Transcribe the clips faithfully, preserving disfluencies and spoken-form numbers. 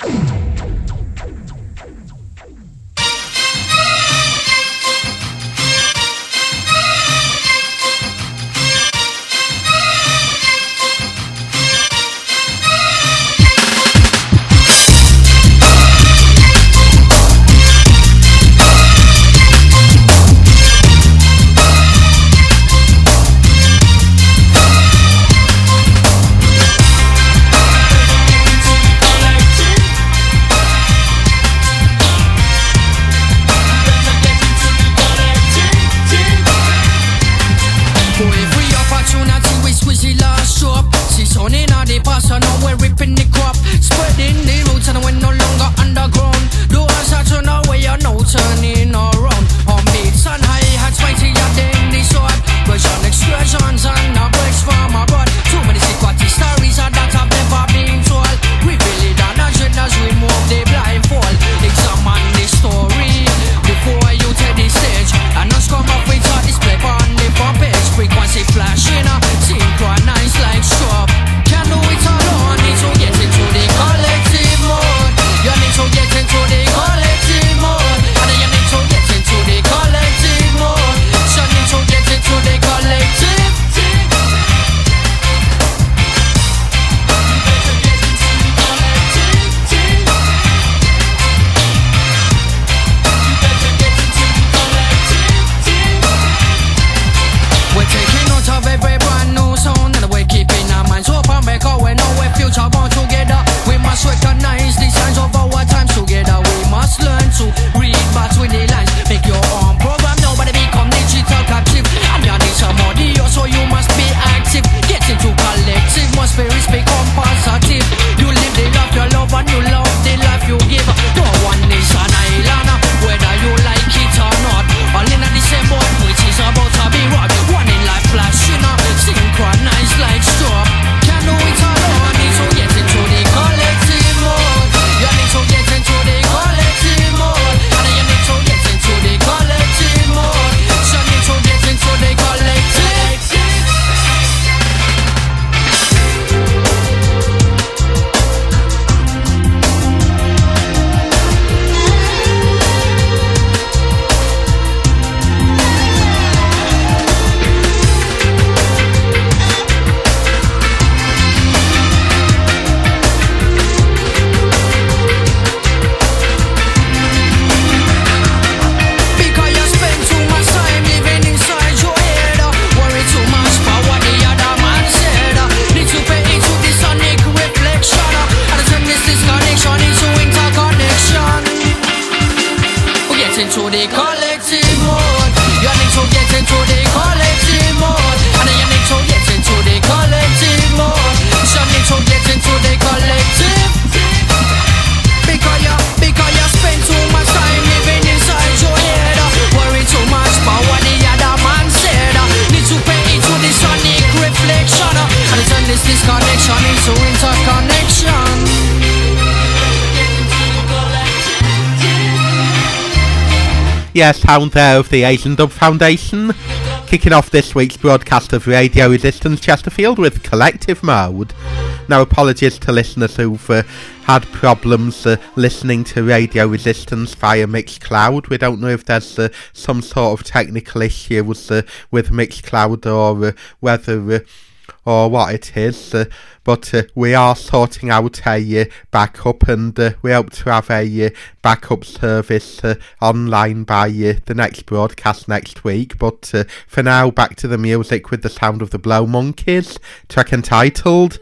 Yes, sound there of the Asian Dub Foundation, kicking off this week's broadcast of Radio Resistance Chesterfield with Collective Mode. Now, apologies to listeners who've uh, had problems uh, listening to Radio Resistance via Mixcloud. We don't know if there's uh, some sort of technical issues uh, with Mixcloud or uh, whether uh, or what it is, uh, but uh, we are sorting out a uh, backup, and uh, we hope to have a uh, backup service uh, online by uh, the next broadcast next week. But uh, for now, back to the music with the sound of the Blow Monkeys, track entitled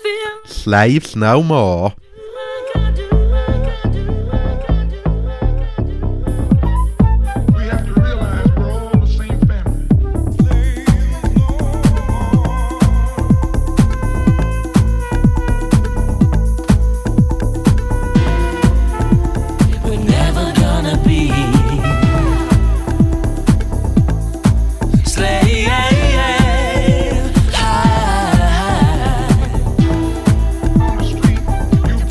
Slaves No More. You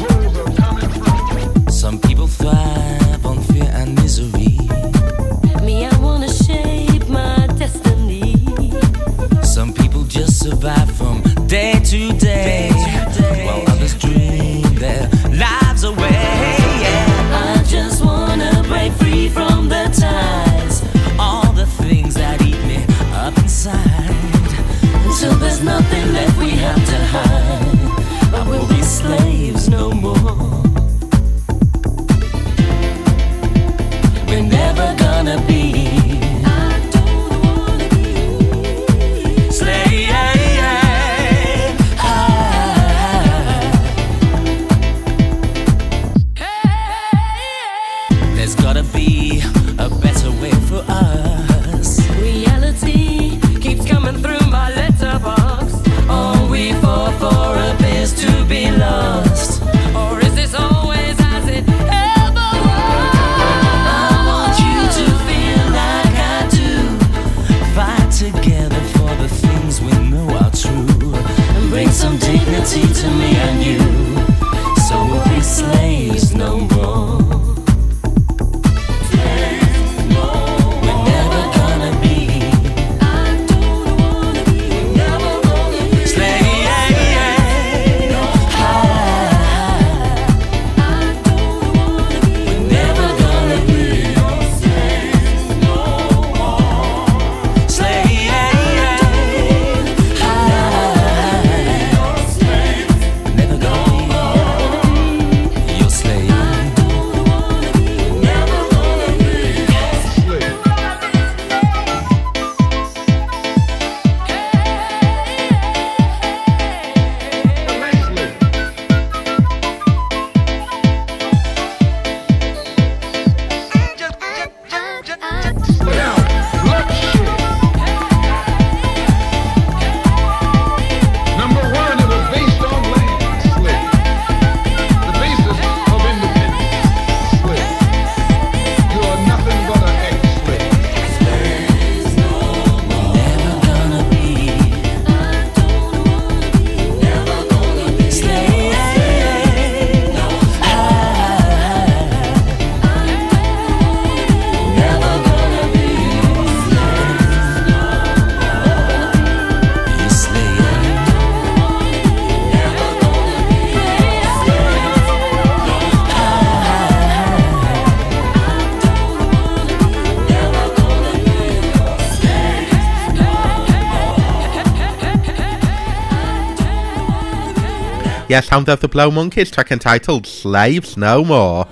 Yes, Hound of the Blow Monkeys, track entitled Slaves No More.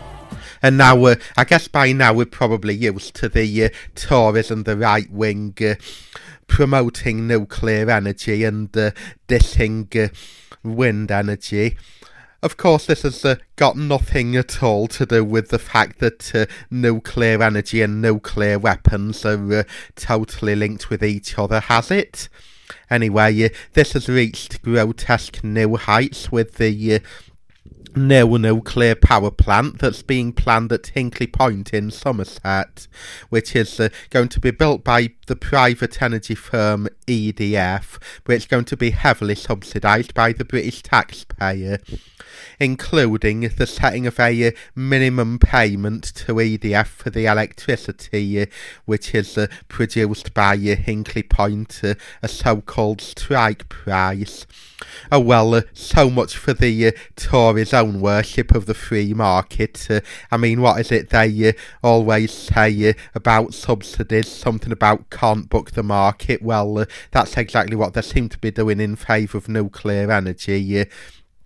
And now, uh, I guess by now we're probably used to the uh, Tories and the right wing uh, promoting nuclear energy and uh, dissing uh, wind energy. Of course, this has uh, got nothing at all to do with the fact that uh, nuclear energy and nuclear weapons are uh, totally linked with each other, has it? Anyway, uh, this has reached grotesque new heights with the uh, new nuclear power plant that's being planned at Hinkley Point in Somerset, which is uh, going to be built by the private energy firm E D F, but it's going to be heavily subsidised by the British taxpayer, including the setting of a uh, minimum payment to E D F for the electricity, uh, which is uh, produced by uh, Hinkley Point, uh, a so-called strike price. Oh well, uh, so much for the uh, Tories' own worship of the free market. Uh, I mean, what is it they uh, always say uh, about subsidies? Something about can't book the market. Well, uh, that's exactly what they seem to be doing in favour of nuclear energy. Uh,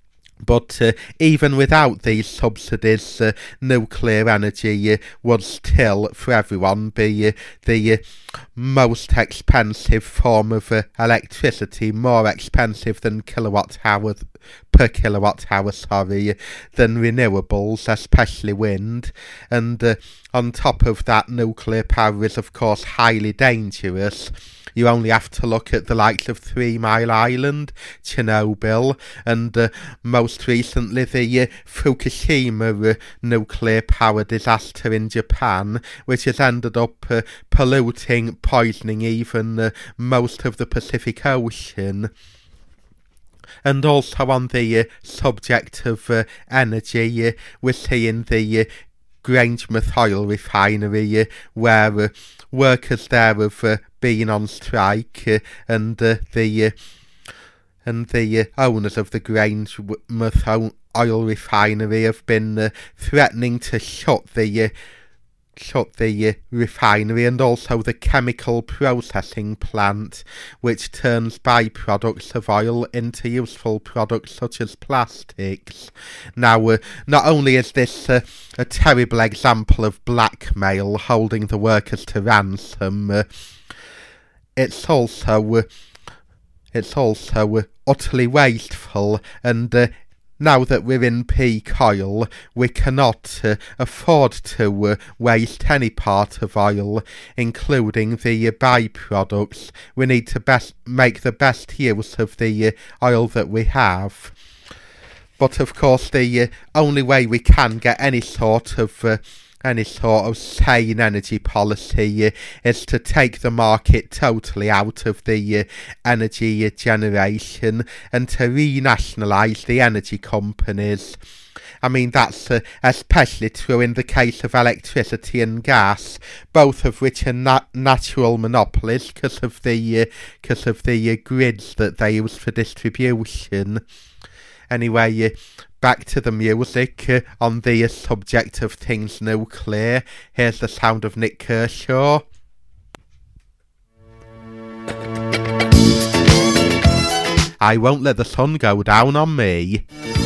But uh, even without these subsidies, uh, nuclear energy uh, would still, for everyone, be uh, the uh, most expensive form of uh, electricity, more expensive than kilowatt hour per kilowatt hour, sorry, than renewables, especially wind. And uh, on top of that, nuclear power is, of course, highly dangerous. You only have to look at the likes of Three Mile Island, Chernobyl, and uh, most recently the uh, Fukushima uh, nuclear power disaster in Japan, which has ended up uh, polluting, poisoning even uh, most of the Pacific Ocean. And also on the uh, subject of uh, energy, uh, we're seeing the uh, Grangemouth oil refinery, uh, where uh, workers there have uh, been on strike, uh, and uh, the uh, and the uh, owners of the Grangemouth oil refinery have been uh, threatening to shut the uh, shut the uh, refinery and also the chemical processing plant, which turns byproducts of oil into useful products such as plastics. Now, uh, not only is this uh, a terrible example of blackmail, holding the workers to ransom, uh, it's also uh, it's also uh, utterly wasteful, and uh, now that we're in peak oil, we cannot uh, afford to uh, waste any part of oil, including the uh, byproducts. We need to best make the best use of the uh, oil that we have. But of course, the uh, only way we can get any sort of uh, any sort of sane energy policy uh, is to take the market totally out of the uh, energy uh, generation and to renationalise the energy companies. I mean, that's uh, especially true in the case of electricity and gas, both of which are nat- natural monopolies because of the, uh, cause of the uh, grids that they use for distribution. Anyway, uh, back to the music uh, on the uh, subject of things nuclear. Here's the sound of Nik Kershaw. I won't let the sun go down on me.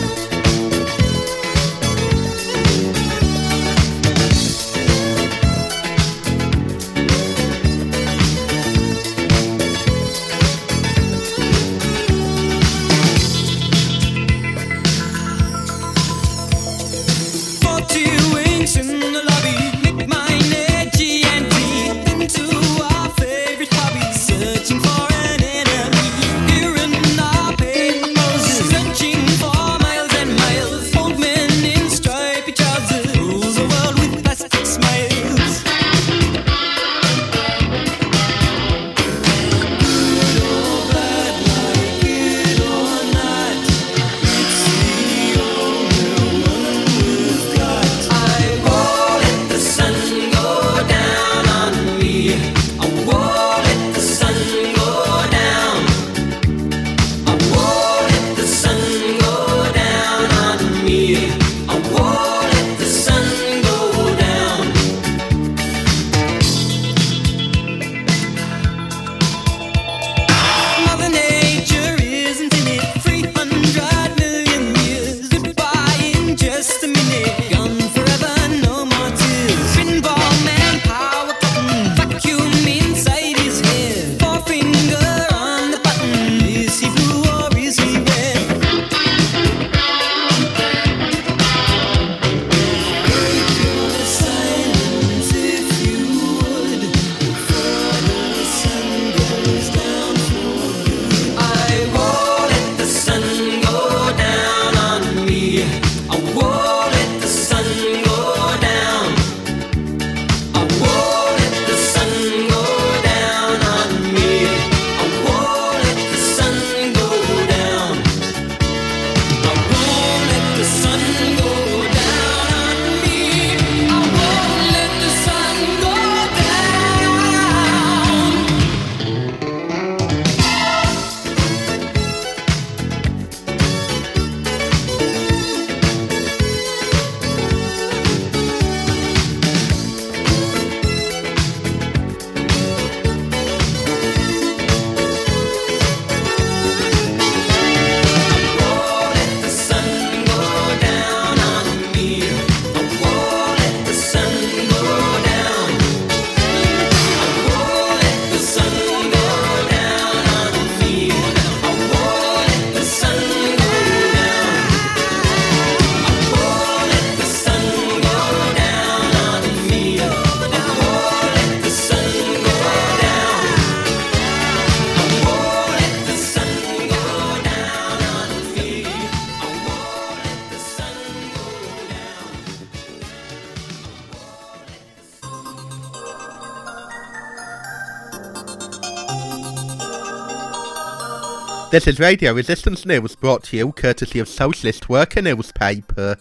This is Radio Resistance News, brought to you courtesy of Socialist Worker newspaper.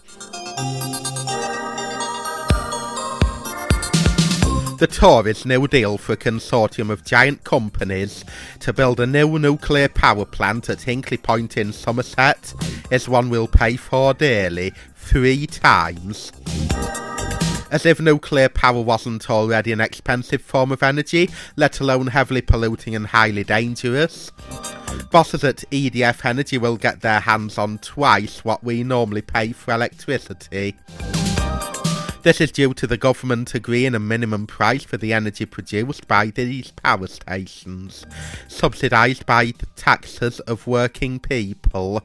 The Tories' New Deal for a consortium of giant companies to build a new nuclear power plant at Hinkley Point in Somerset is one we'll pay for dearly, three times. As if nuclear power wasn't already an expensive form of energy, let alone heavily polluting and highly dangerous. Bosses at E D F Energy will get their hands on twice what we normally pay for electricity. This is due to the government agreeing a minimum price for the energy produced by these power stations, subsidised by the taxes of working people.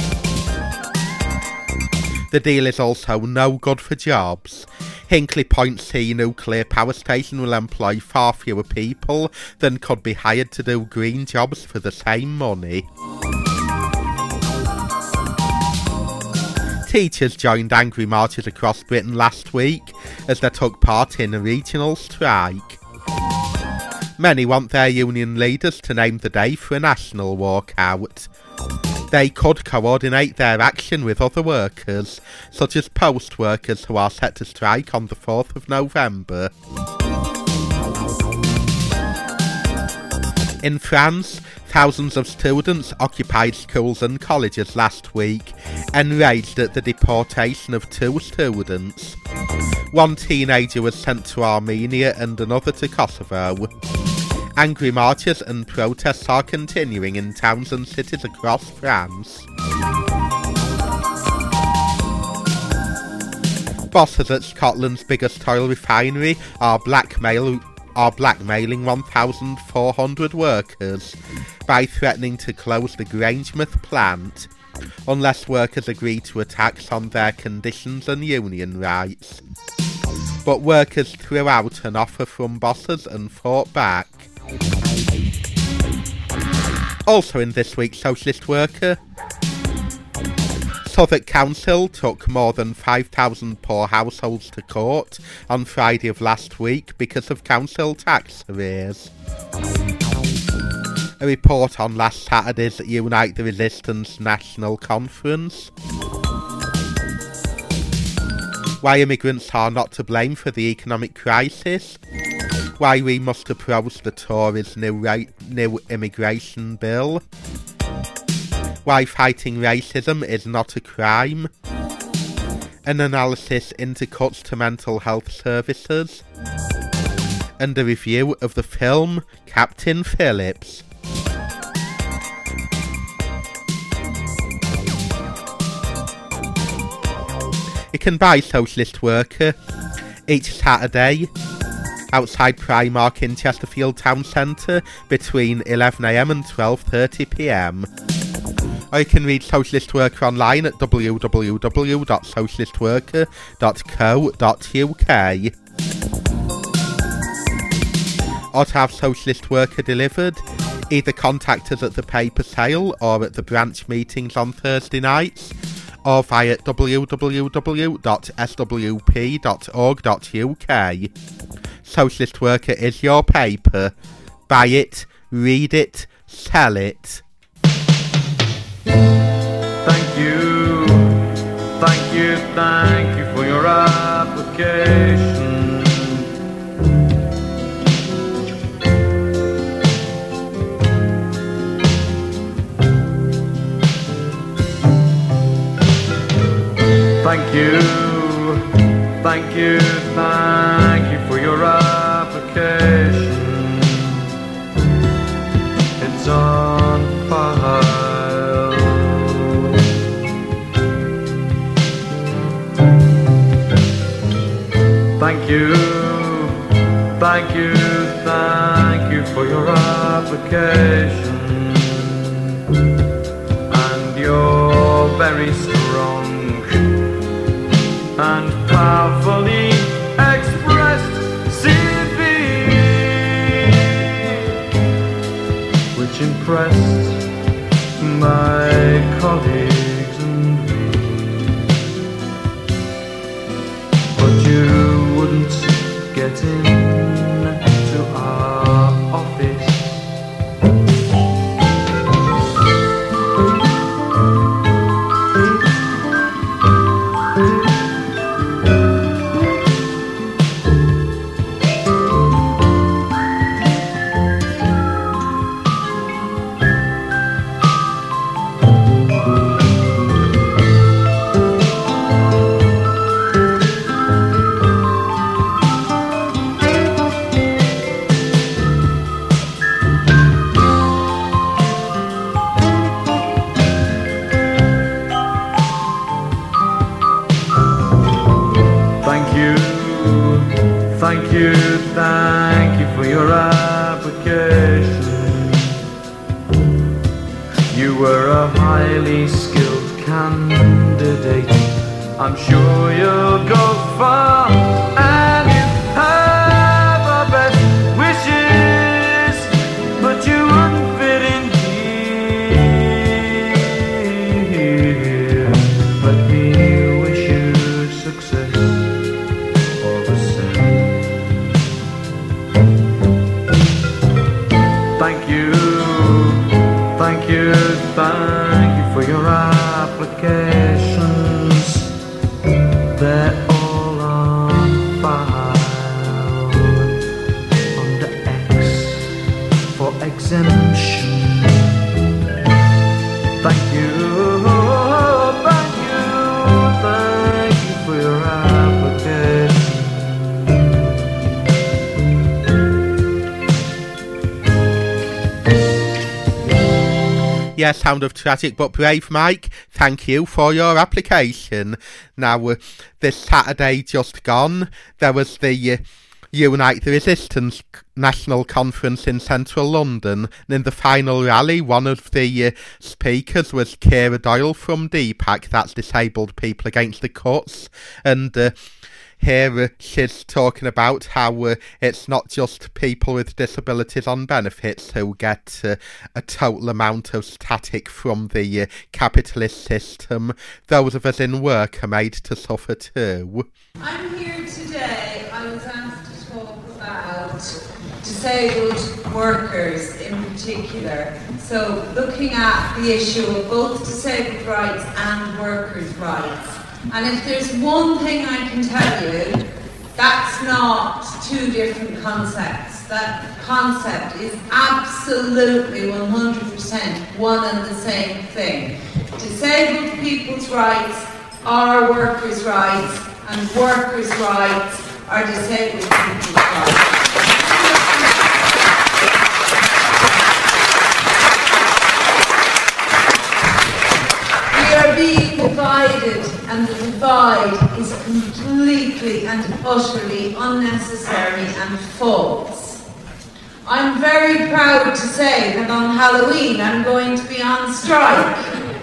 The deal is also no good for jobs. Hinkley Point C nuclear power station will employ far fewer people than could be hired to do green jobs for the same money. Teachers joined angry marches across Britain last week as they took part in a regional strike. Many want their union leaders to name the day for a national walkout. They could coordinate their action with other workers, such as post workers who are set to strike on the fourth of November. In France, thousands of students occupied schools and colleges last week, enraged at the deportation of two students. One teenager was sent to Armenia and another to Kosovo. Angry marches and protests are continuing in towns and cities across France. Bosses at Scotland's biggest oil refinery are blackmail are blackmailing one thousand four hundred workers by threatening to close the Grangemouth plant unless workers agree to attacks on their conditions and union rights. But workers threw out an offer from bosses and fought back. Also in this week's Socialist Worker, Southwark Council took more than five thousand poor households to court on Friday of last week because of council tax arrears. A report on last Saturday's Unite the Resistance National Conference. Why immigrants are not to blame for the economic crisis. Why we must oppose the Tories' new, right, new immigration bill. Why fighting racism is not a crime. An analysis into cuts to mental health services. And a review of the film Captain Phillips. You can buy Socialist Worker each Saturday outside Primark in Chesterfield Town Centre between eleven a m and twelve thirty p m. Or you can read Socialist Worker online at w w w dot socialist worker dot co dot u k. Or to have Socialist Worker delivered, either contact us at the paper sale or at the branch meetings on Thursday nights, or via w w w dot s w p dot org dot u k. Socialist Worker is your paper. Buy it, read it, sell it. Thank you, thank you, thank you for your application. Thank you, thank you, thank you for your application. It's on file. Thank you, thank you, thank you for your application. And you're very strong and powerfully expressed C V, which impressed my colleagues and me. But you wouldn't get in to our office. Thank you, thank you for your application. You were a highly skilled candidate. I'm sure you'll go far, and you have our best wishes, but you wouldn't fit in here. Let me wish you success. Thank you, thank you for yeah, sound of tragic but brave, Mike. Thank you for your application. Now, uh, this Saturday just gone, there was the uh, Unite the Resistance National Conference in central London, and in the final rally, one of the uh, speakers was Kira Doyle from D PAC, that's Disabled People Against the Cuts, and uh, here uh, she's talking about how uh, it's not just people with disabilities on benefits who get uh, a total amount of static from the uh, capitalist system. Those of us in work are made to suffer too. I'm here today, I was asked to talk about disabled workers in particular. So looking at the issue of both disabled rights and workers' rights. And if there's one thing I can tell you, that's not two different concepts. That concept is absolutely one hundred percent one and the same thing. Disabled people's rights are workers' rights, and workers' rights are disabled people's rights. We are being divided, and the divide is completely and utterly unnecessary and false. I'm very proud to say that on Halloween I'm going to be on strike.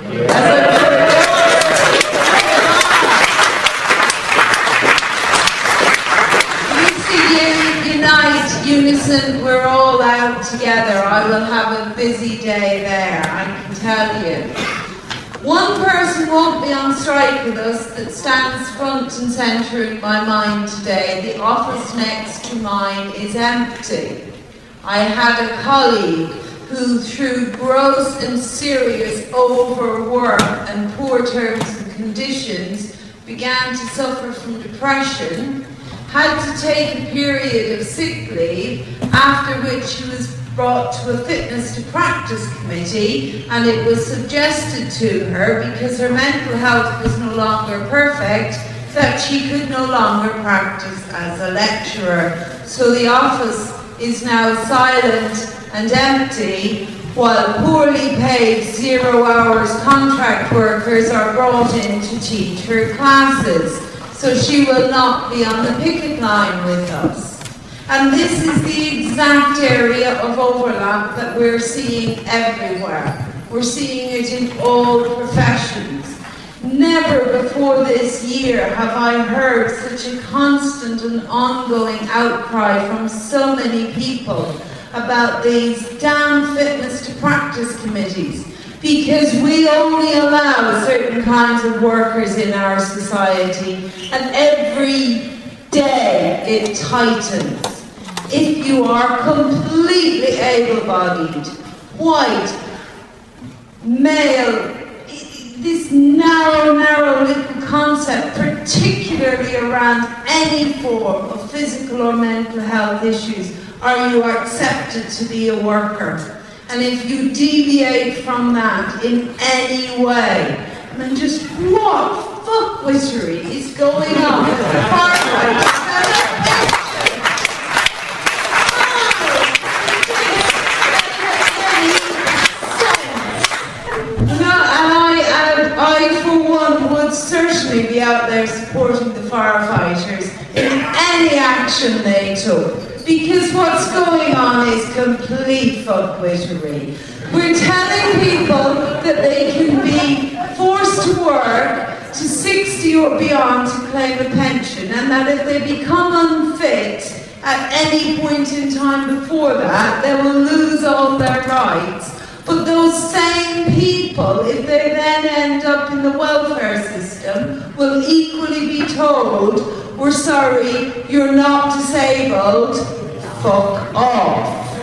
Unite, Unison, we're all out together. I will have a busy day there, I can tell you. One person won't be on strike with us that stands front and centre in my mind today. The office next to mine is empty. I had a colleague who, through gross and serious overwork and poor terms and conditions, began to suffer from depression, had to take a period of sick leave, after which he was brought to a fitness to practice committee, and it was suggested to her, because her mental health was no longer perfect, that she could no longer practice as a lecturer. So the office is now silent and empty, while poorly paid zero hours contract workers are brought in to teach her classes. So she will not be on the picket line with us. And this is the exact area of overlap that we're seeing everywhere. We're seeing it in all professions. Never before this year have I heard such a constant and ongoing outcry from so many people about these damn fitness to practice committees, because we only allow certain kinds of workers in our society, and every day it tightens. If you are completely able-bodied, white, male, this narrow, narrow little concept, particularly around any form of physical or mental health issues, are you accepted to be a worker? And if you deviate from that in any way, then just what fuckwittery is going on with the far-right? I, for one, would certainly be out there supporting the firefighters in any action they took, because what's going on is complete fuckwittery. We're telling people that they can be forced to work to sixty or beyond to claim a pension, and that if they become unfit at any point in time before that, they will lose all their rights. But those same people, if they then end up in the welfare system, will equally be told, we're sorry, you're not disabled, fuck off.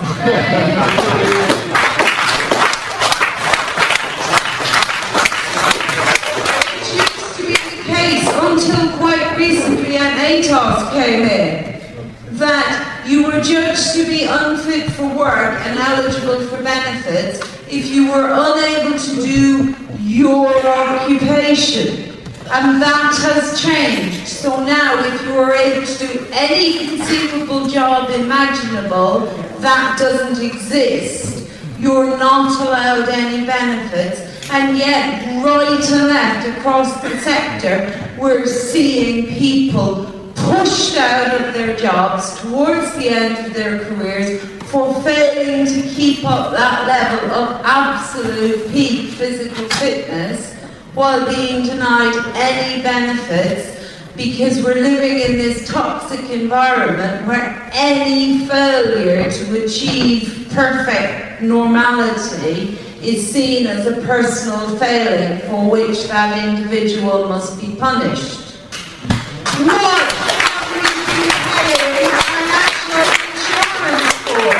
It used to be the case until quite recently, and A T O S came in, that you were judged to be unfit for work and eligible for benefits if you were unable to do your occupation. And that has changed. So now if you are able to do any conceivable job imaginable, that doesn't exist. you're not allowed any benefits, and yet right and left across the sector we're seeing people pushed out of their jobs towards the end of their careers for failing to keep up that level of absolute peak physical fitness while being denied any benefits, because we're living in this toxic environment where any failure to achieve perfect normality is seen as a personal failing for which that individual must be punished. What have we been paying our national insurance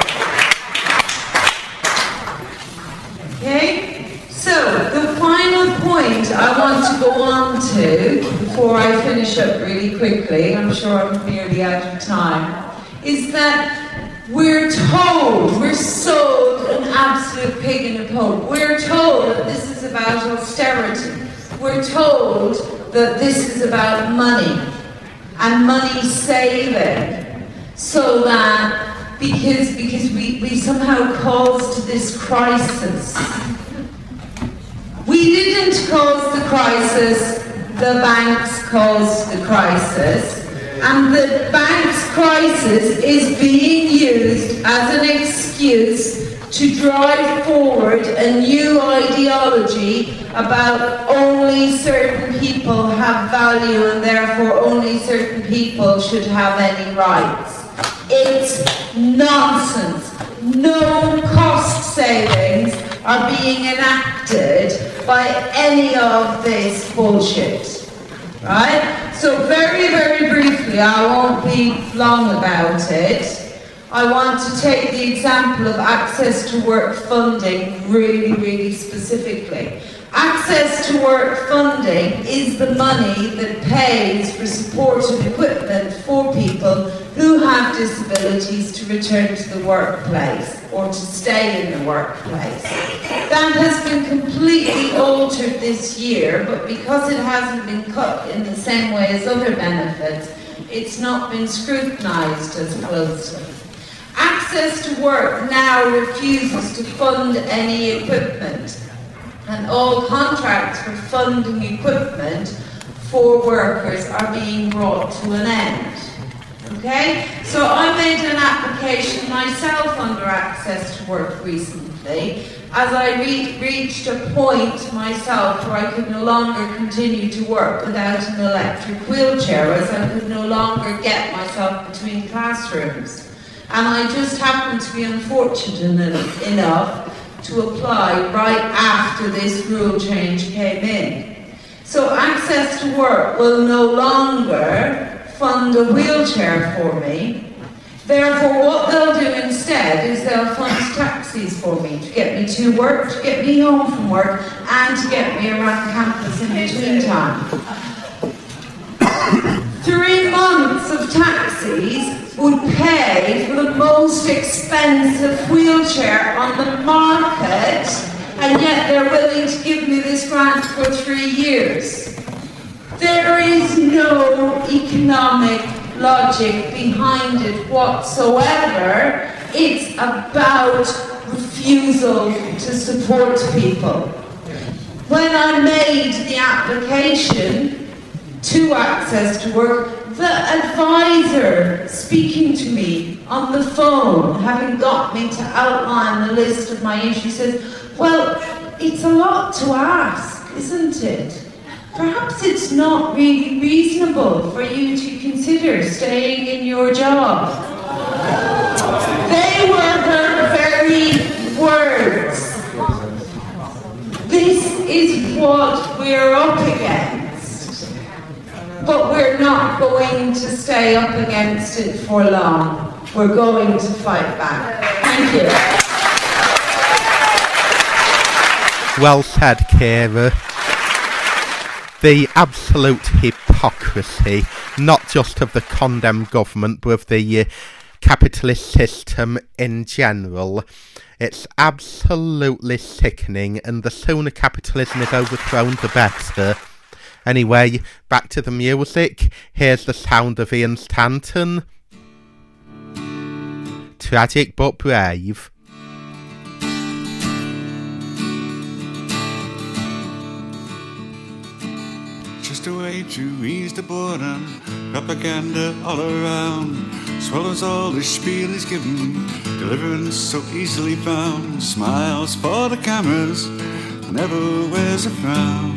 for? Okay? So, the final point I want to go on to, before I finish up really quickly, I'm sure I'm nearly out of time, is that we're told, we're sold an absolute pig in a poke. We're told that this is about austerity. We're told that this is about money and money saving, so that because because we, we somehow caused this crisis. We didn't cause the crisis, the banks caused the crisis. And the bank's crisis is being used as an excuse to drive forward a new ideology about only certain people have value and therefore only certain people should have any rights. It's nonsense. No cost savings are being enacted by any of this bullshit. Right? So very, very briefly, I won't be long about it. I want to take the example of access to work funding really, really specifically. Access to work funding is the money that pays for supportive equipment for people who have disabilities to return to the workplace or to stay in the workplace. That has been completely altered this year, but because it hasn't been cut in the same way as other benefits, it's not been scrutinised as closely. Access to work now refuses to fund any equipment, and all contracts for funding equipment for workers are being brought to an end. Okay? So I made an application myself under Access to Work recently, as I re- reached a point myself where I could no longer continue to work without an electric wheelchair, as I could no longer get myself between classrooms. And I just happened to be unfortunate enough to apply right after this rule change came in. So Access to Work will no longer fund a wheelchair for me. Therefore, what they'll do instead is they'll fund taxis for me to get me to work, to get me home from work, and to get me around campus in between time. Three months of taxis would pay for the most expensive wheelchair on the market, and yet they're willing to give me this grant for three years. There is no economic logic behind it whatsoever. It's about refusal to support people. When I made the application to Access to Work, the advisor speaking to me on the phone, having got me to outline the list of my issues, says, well, it's a lot to ask, isn't it? Perhaps it's not really reasonable for you to consider staying in your job. They were her very words. This is what we're up against. But we're not going to stay up against it for long. We're going to fight back. Thank you. Well said, Kira. The absolute hypocrisy, not just of the condemned government, but of the uh, capitalist system in general. It's absolutely sickening, and the sooner capitalism is overthrown, the better. Anyway, back to the music. Here's the sound of Ian Stanton. Tragic but brave. way to ease the boredom. Propaganda all around, swallows all the spiel he's given. Deliverance so easily found, smiles for the cameras, never wears a frown.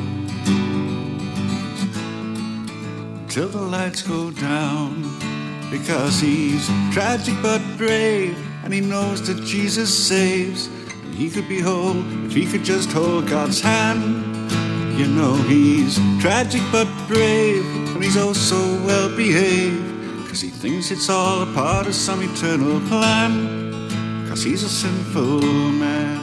Till the lights go down, because he's tragic but brave, and he knows that Jesus saves. And he could be whole if he could just hold God's hand. You know he's tragic but brave, and he's oh so well behaved, cause he thinks it's all a part of some eternal plan, cause he's a sinful man.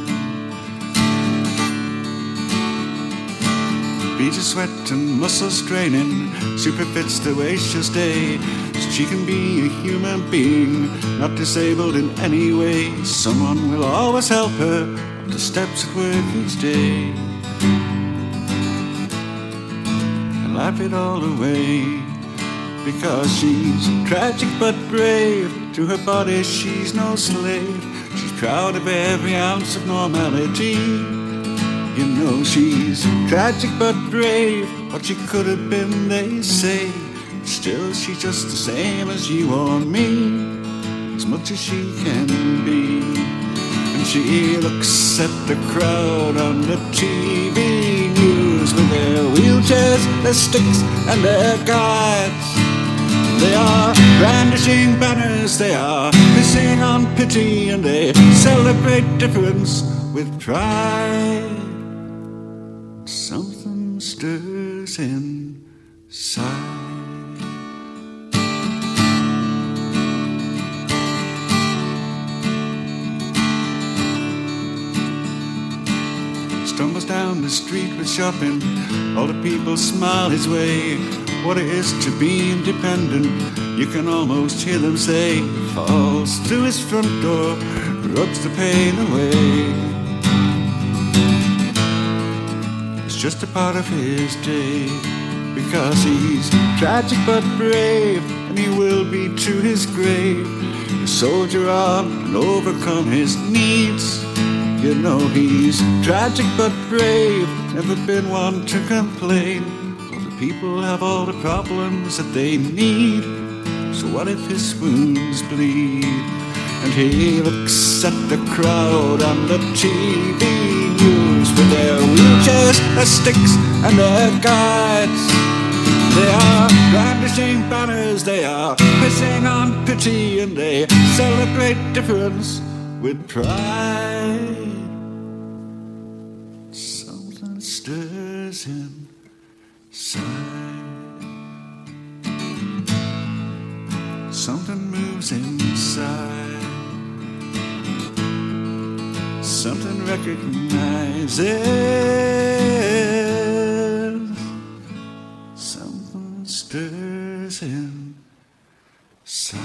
Beads of sweat and muscle straining, super fits the way she'll stay, so she can be a human being, not disabled in any way. Someone will always help her up the steps at work each day, and laugh it all away, because she's tragic but brave. To her body she's no slave, she's proud of every ounce of normality. You know she's tragic but brave, what she could have been they say, still she's just the same as you or me, as much as she can be. And she looks at the crowd on the T V news, with their wheelchairs, their sticks and their guides. They are brandishing banners, they are pissing on pity, and they celebrate difference with pride. Something stirs inside. Stumbles down the street with shopping, all the people smile his way. What it is to be independent, you can almost hear them say. Falls through his front door, rubs the pain away. Just a part of his day, because he's tragic but brave, and he will be to his grave. A soldier on and overcome his needs. You know he's tragic but brave, never been one to complain. All the people have all the problems that they need, so what if his wounds bleed? And he looks at the crowd on the T V news, with their wheelchairs, their sticks and their guides. They are brandishing banners, they are pissing on pity, and they celebrate difference with pride. Something stirs inside, something moves inside, something recognizes, something stirs inside.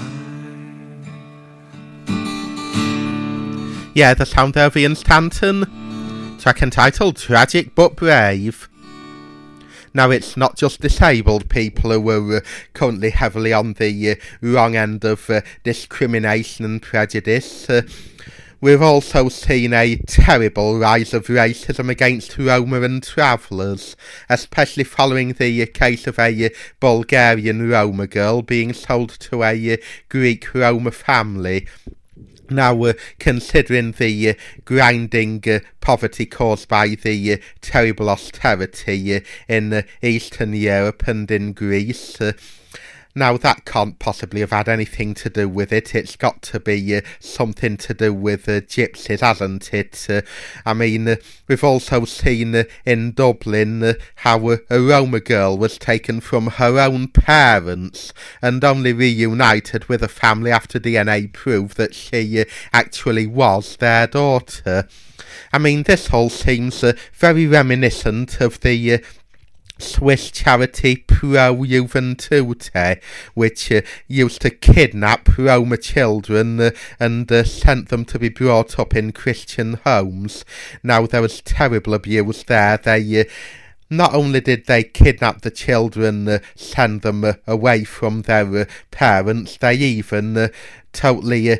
Yeah, the sound of Ian Stanton, track entitled Tragic But Brave. Now, it's not just disabled people who are uh, currently heavily on the uh, wrong end of uh, discrimination and prejudice. Uh, we've also seen a terrible rise of racism against Roma and travellers, especially following the uh, case of a uh, Bulgarian Roma girl being sold to a uh, Greek Roma family. Now, uh, considering the uh, grinding uh, poverty caused by the uh, terrible austerity uh, in uh, Eastern Europe and in Greece, uh, now that can't possibly have had anything to do with it. It's got to be uh, something to do with uh, gypsies, hasn't it? Uh, I mean, uh, we've also seen uh, in Dublin uh, how uh, a Roma girl was taken from her own parents and only reunited with a family after D N A proved that she uh, actually was their daughter. I mean, this all seems uh, very reminiscent of the uh, Swiss charity Pro Juventute, which uh, used to kidnap Roma children uh, and uh, sent them to be brought up in Christian homes. Now, there was terrible abuse there. They uh, not only did they kidnap the children, uh, send them uh, away from their uh, parents, they even uh, totally uh,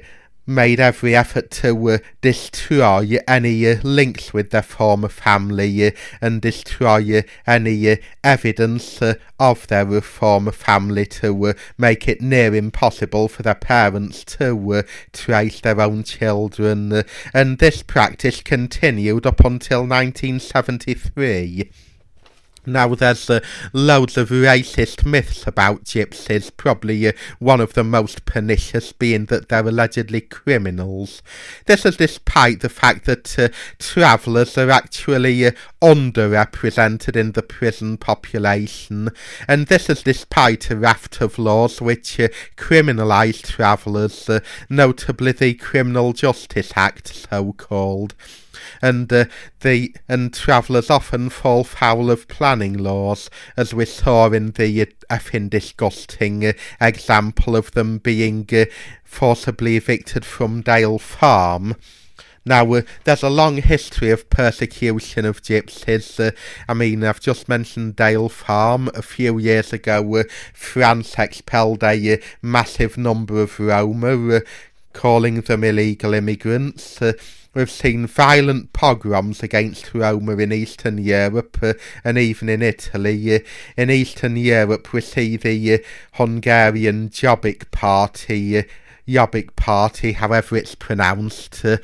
made every effort to uh, destroy any uh, links with their former family uh, and destroy uh, any uh, evidence uh, of their uh, former family to uh, make it near impossible for their parents to uh, trace their own children. Uh, and this practice continued up until nineteen seventy-three. Now, there's uh, loads of racist myths about gypsies, probably uh, one of the most pernicious being that they're allegedly criminals. This is despite the fact that uh, travellers are actually uh, underrepresented in the prison population, and this is despite a raft of laws which uh, criminalise travellers, uh, notably the Criminal Justice Act, so-called. And uh, the and travellers often fall foul of planning laws, as we saw in the uh, effing disgusting uh, example of them being uh, forcibly evicted from Dale Farm. Now, uh, there's a long history of persecution of gypsies. Uh, I mean, I've just mentioned Dale Farm. A few years ago, uh, France expelled a uh, massive number of Roma, uh, calling them illegal immigrants. Uh, We've seen violent pogroms against Roma in Eastern Europe uh, and even in Italy. Uh, in Eastern Europe, we see the uh, Hungarian Jobbik Party, uh, Jobbik Party, however it's pronounced, uh,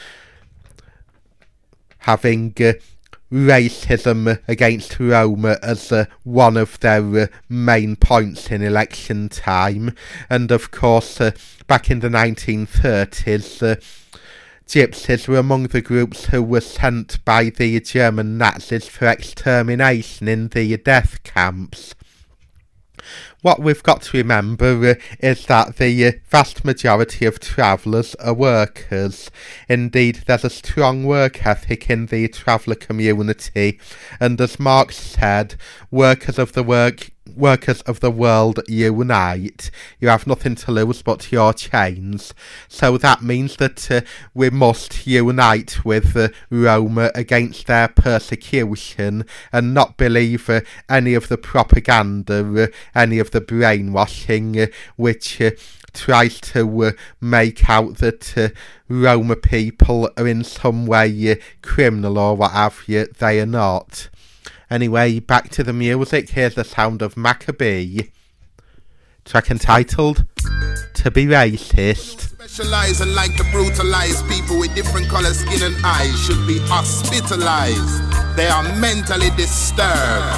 having uh, racism against Roma as uh, one of their uh, main points in election time. And of course, uh, back in the nineteen thirties, uh, gypsies were among the groups who were sent by the German Nazis for extermination in the death camps. What we've got to remember uh, is that the uh, vast majority of travellers are workers. Indeed, there's a strong work ethic in the traveller community, and as Marx said, workers of the work workers of the world unite. You have nothing to lose but your chains. So that means that uh, we must unite with uh, Roma against their persecution and not believe uh, any of the propaganda, uh, any of the brainwashing uh, which uh, tries to uh, make out that uh, Roma people are in some way uh, criminal or what have you. They are not. Anyway, back to the music. Here's the sound of Maccabee. Track entitled To Be Racist. Specialize and like to brutalize people with different color skin and eyes should be hospitalized. They are mentally disturbed.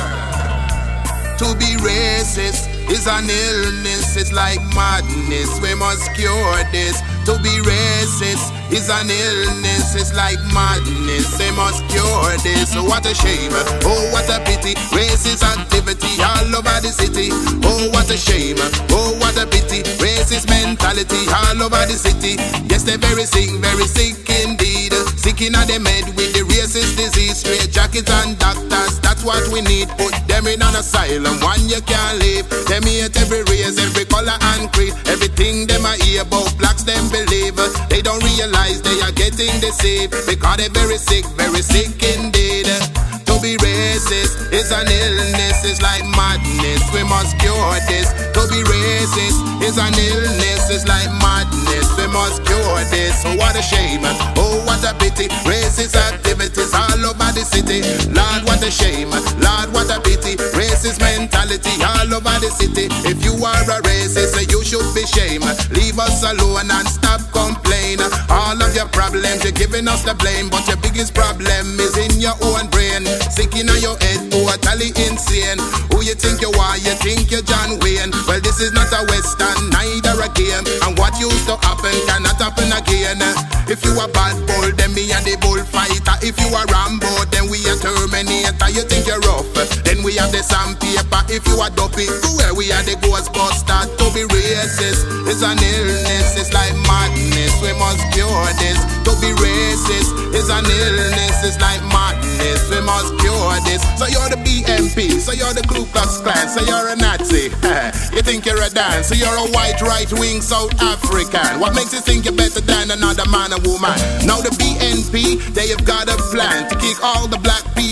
To be racist is an illness, it's like madness. We must cure this. To be racist is an illness, it's like madness. They must cure this. What a shame, oh what a pity. Racist activity all over the city. Oh what a shame, oh what a pity. Racist mentality all over the city. Yes, they're very sick, very sick indeed. Sick in the med with the racist disease. Straight jackets and doctors, that's what we need. Put them in an asylum, one you can't live. Them hate every race, every color and creed. Everything them I hear about blacks, them believe. They don't realize they are getting deceived, because they're very sick, very sick indeed. To be racist is an illness, it's like madness. We must cure this. To be racist is an illness, it's like madness. We must cure this. So what a shame, oh what a pity. Racist activities all over the city. Lord what a shame, Lord what a pity. Racist mentality all over the city. If you are a racist, you should be shamed. Leave us alone and stop complaining. All of your problems, you're giving us the blame, but your biggest problem is in your own brain. Sick in your head, totally insane. Who you think you are? You think you're John Wayne? Well, this is not a Western, neither a game. And what used to happen cannot happen again. If you are bad bull, then me and the bullfighter. If you are Rambo, then we are Terminator. You think you're rough, then we have the sandpaper. If you are dopey, where we are the Ghostbuster. To be racist is an illness, it's like madness. We must cure this. To be racist is an illness, it's like madness. We must cure this. So you're the B M P, so you're the Ku Klux Klan, so you're a Nazi. You think you're a Dan, so you're a white right-wing South African. What makes you think you're better than another man or woman? Now the B N P, they have got a plan to kick all the black people out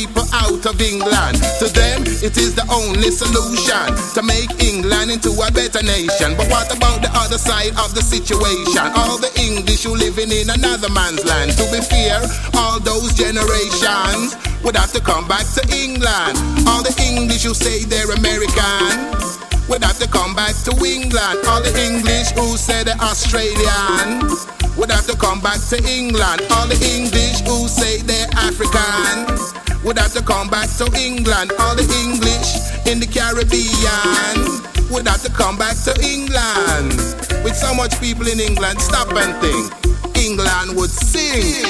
out of England. To them, it is the only solution to make England into a better nation. But what about the other side of the situation? All the English who living in another man's land. To be fair, all those generations would have to come back to England. All the English who say they're American would have to come back to England. All the English who say they're Australian would have to come back to England. All the English who say they're African would have to come back to England. All the English in the Caribbean would have to come back to England. With so much people in England, stop and think, England would sing.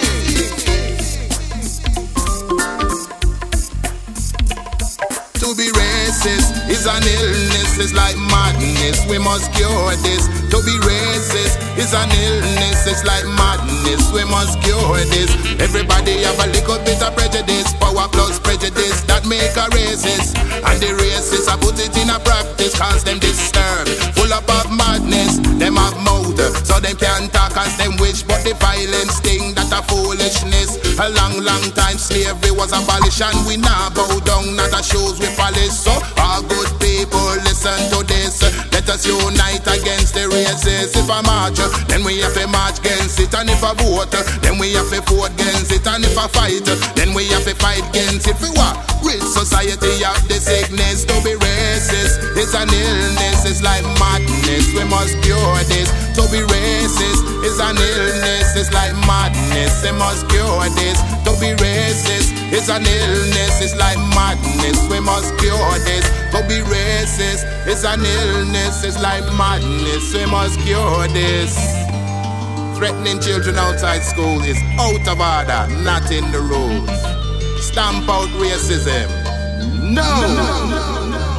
To be racist is an illness, it's like madness, we must cure this. To be racist is an illness, it's like madness, we must cure this. Everybody have a little bit of prejudice, power plus prejudice, that make a racist. And the racists, I put it in a practice, cause them disturbed, full up of madness. Them have mouth, so them can talk as them wish, but the violence thing, that a foolishness. A long, long time slavery was abolished, and we now bow down, not a shoes we polish. So all good people listen to this. Let us unite against the races. If I march, then we have to march against it. And if I vote, then we have to vote against it. And if I fight, then we have to fight against it. For what? Rich society have the sickness. To be racist, it's an illness, it's like madness, we must cure this. To be racist is an illness, it's like madness, we must cure this. To be racist is an illness, it's like madness, we must cure this. To be racist is an illness, it's like madness, we must cure this. Threatening children outside school is out of order, not in the rules. Stamp out racism. No! no, no, no.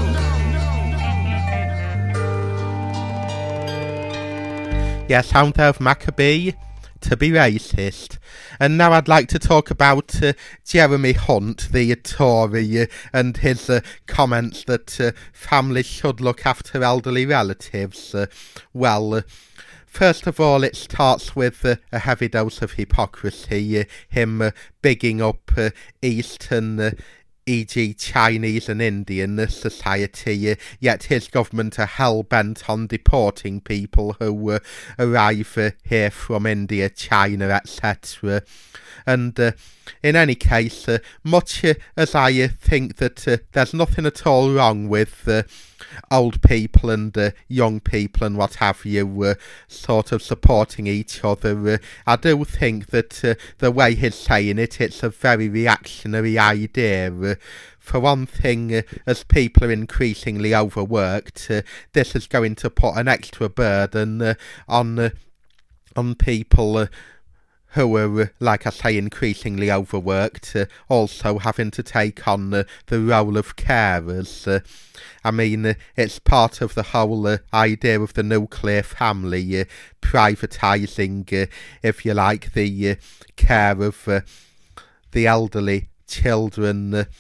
Yes, sound of Maccabee, To Be Racist. And now I'd like to talk about uh, Jeremy Hunt, the uh, Tory, uh, and his uh, comments that uh, families should look after elderly relatives. Uh, well, uh, first of all, it starts with uh, a heavy dose of hypocrisy, uh, him uh, bigging up uh, Eastern uh, for example Chinese and Indian society, uh, yet his government are hell-bent on deporting people who uh, arrive uh, here from India, China, et cetera. And uh, in any case, uh, much uh, as I uh, think that uh, there's nothing at all wrong with uh, old people and uh, young people and what have you uh, sort of supporting each other, uh, I do think that uh, the way he's saying it, it's a very reactionary idea. Uh, For one thing, uh, as people are increasingly overworked, uh, this is going to put an extra burden uh, on uh, on people uh, who are, uh, like I say, increasingly overworked, uh, also having to take on uh, the role of carers. Uh, I mean, uh, it's part of the whole uh, idea of the nuclear family, uh, privatising, uh, if you like, the uh, care of uh, the elderly, children, uh,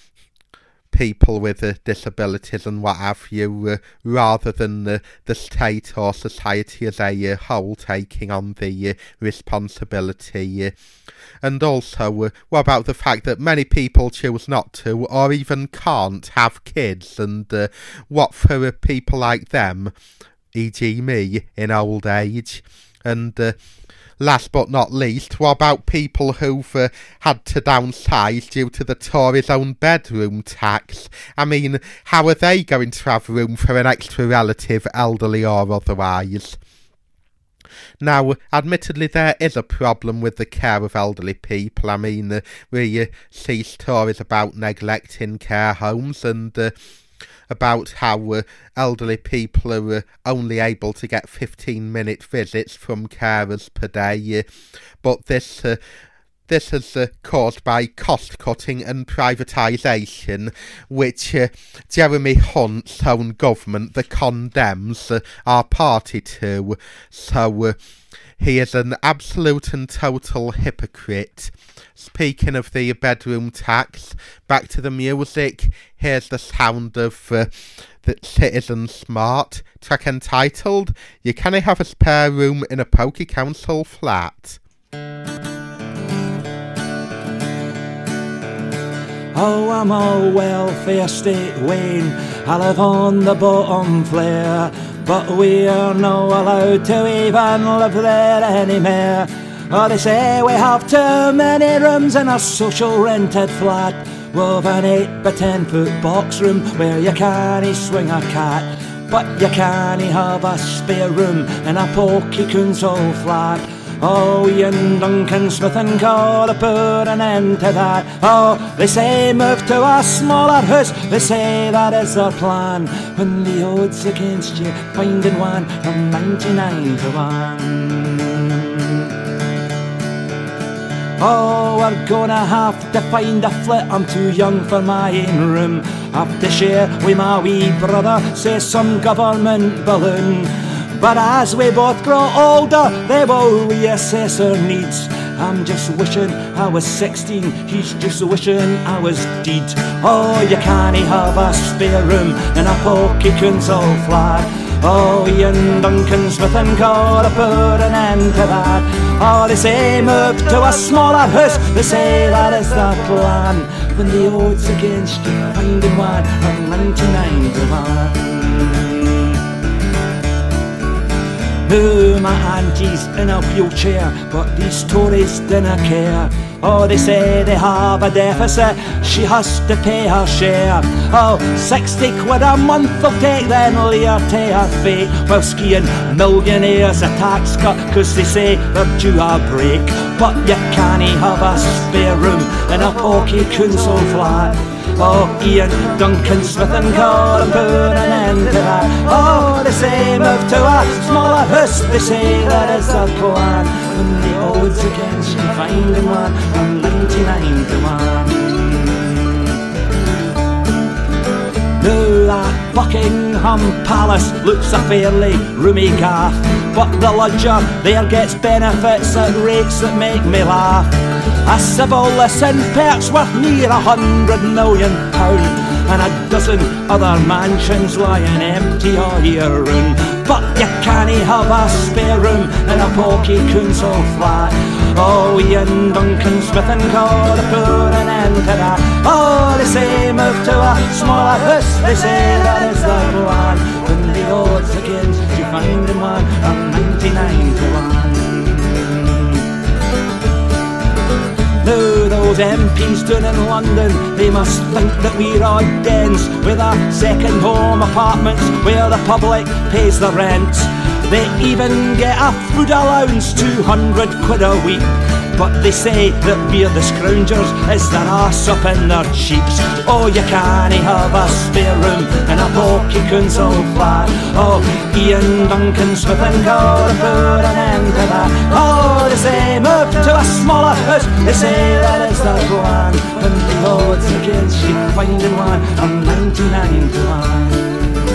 people with uh, disabilities and what have you, uh, rather than uh, the state or society as a uh, whole taking on the uh, responsibility. Uh, and also, uh, what about the fact that many people choose not to or even can't have kids, and uh, what for uh, people like them, for example me, in old age? And uh, last but not least, what about people who've uh, had to downsize due to the Tories' own bedroom tax? I mean, how are they going to have room for an extra relative, elderly or otherwise? Now, admittedly, there is a problem with the care of elderly people. I mean, uh, we uh, see stories about neglecting care homes and uh, about how uh, elderly people are uh, only able to get fifteen minute visits from carers per day, uh, but this uh, this is uh, caused by cost cutting and privatisation, which uh, Jeremy Hunt's own government, the Condemns, uh, are party to. So uh, he is an absolute and total hypocrite. Speaking of the bedroom tax, back to the music. Here's the sound of uh, the Citizen Smart, track entitled You Canna Have a Spare Room in a Pokey Council Flat. Oh, I'm all welfare state Wayne, I live on the bottom flare, but we're no allowed to even live there anymore. Oh, they say we have too many rooms in a social rented flat, with an eight by ten foot box room where you can't swing a cat, but you can't have a spare room in a pokey console flat. Oh, Ian Duncan Smith and Co. to put an end to that. Oh, they say move to a smaller house, they say that is their plan, when the odds against you finding one from ninety-nine to one. Oh, we're gonna have to find a flat, I'm too young for my own room. Have to share with my wee brother, say some government balloon. But as we both grow older, they will reassess our needs. I'm just wishing I was sixteen, he's just wishing I was dead. Oh, you can't have a spare room in a pokey console flat. Oh, Ian Duncan Smith and Co. to put an end to that. Oh, they say move to a smaller house, they say that is the plan, when the odds against you finding one are ninety-nine to one. Now my auntie's in a wheelchair, but these Tories dinna care. Oh, they say they have a deficit, she has to pay her share. Oh, sixty quid a month they'll take, then lay her to her fate, while skiing millionaires a tax cut, cause they say they're due a break. But you can't have a spare room in a pokey console flat. Oh, Ian Duncan Smith and Co. to put an end to that. Oh, they say move to a smaller house, they say that is their plan, when the odds against you finding one from ninety-nine to one. Now that Buckingham Palace looks a fairly roomy gaff, but the lodger there gets benefits at rates that make me laugh. A civil listen perks worth near a hundred million pound, and a dozen other mansions lying empty all year round. But you can't have a spare room in a pokey console flat. Oh, Ian Duncan Smith and Co. to put an end to that. Oh, they say move to a smaller house, they say that is the plan, when the odds against you finding one are ninety-nine to one. Now those M Ps down in London, they must think that we're odd dens with our second home apartments where the public pays the rent. They even get a food allowance, two hundred quid a week. But they say that we're the scroungers as their arse up in their cheeks. Oh, you can't have a spare room in a pokey console flat. Oh, Ian Duncan Smith and Co. to put an end to that. Oh, they say move to a smaller house, they say that is their plan, when the odds against you finding one are ninety-nine to one.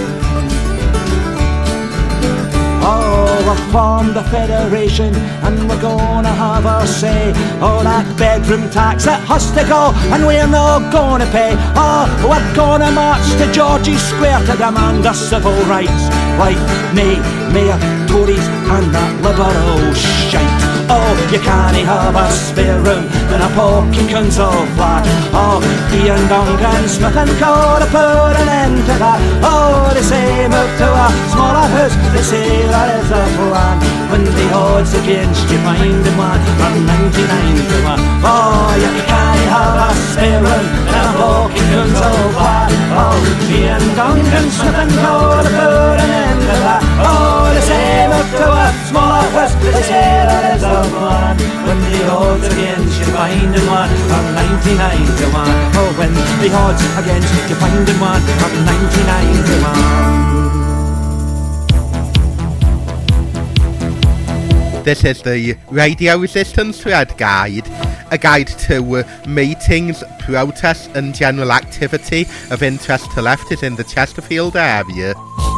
Oh, we've formed a federation and we're gonna have our say. Oh, that bedroom tax, it has to go and we're not gonna pay. Oh, we're gonna march to George's Square to demand our civil rights, like me, Mayor, Tories and that liberal shite. Oh, you can't have a spare room in a pokey console flat. Oh, Ian Duncan Smith and Co. to put an end to that. Oh, they say move to a smaller house, they say that is a plan, when the odds against you finding one are ninety-nine to one. Oh, you can't have a spare room in a pokey console flat. Oh, Ian Duncan Smith and Co. to put an end to that. Oh, they say move to a smaller house, they say that is a plan, when the odds against you finding one are ninety-nine to one. Oh, when the odds against you finding one are ninety-nine to one. This is the Radio Resistance Thread Guide, a guide to uh, meetings, protests and general activity of interest to lefties in the Chesterfield area.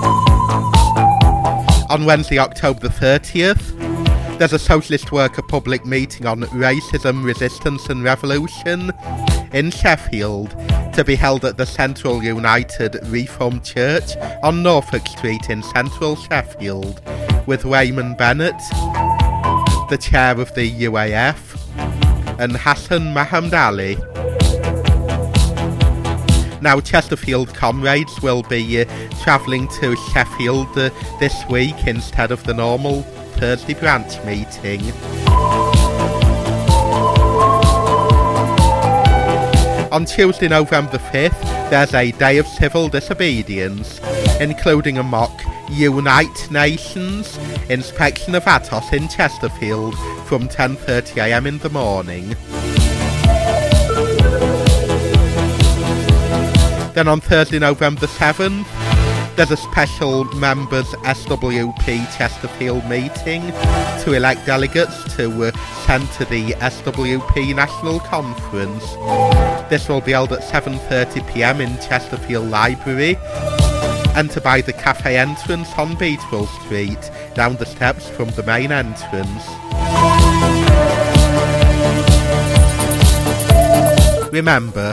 On Wednesday, October the thirtieth, there's a Socialist Worker public meeting on racism, resistance and revolution in Sheffield, to be held at the Central United Reformed Church on Norfolk Street in central Sheffield, with Wayman Bennett, the chair of the U A F, and Hassan Mohammed Ali. Now, Chesterfield comrades will be uh, travelling to Sheffield uh, this week instead of the normal Thursday branch meeting. On Tuesday, November fifth, there's a day of civil disobedience, including a mock Unite Nations inspection of Atos in Chesterfield from ten thirty a m in the morning. Then on Thursday, November seventh, there's a special members S W P Chesterfield meeting to elect delegates to uh, send to the S W P National Conference. This will be held at seven thirty p m in Chesterfield Library, and to buy the cafe entrance on Beatwell Street, down the steps from the main entrance. Remember,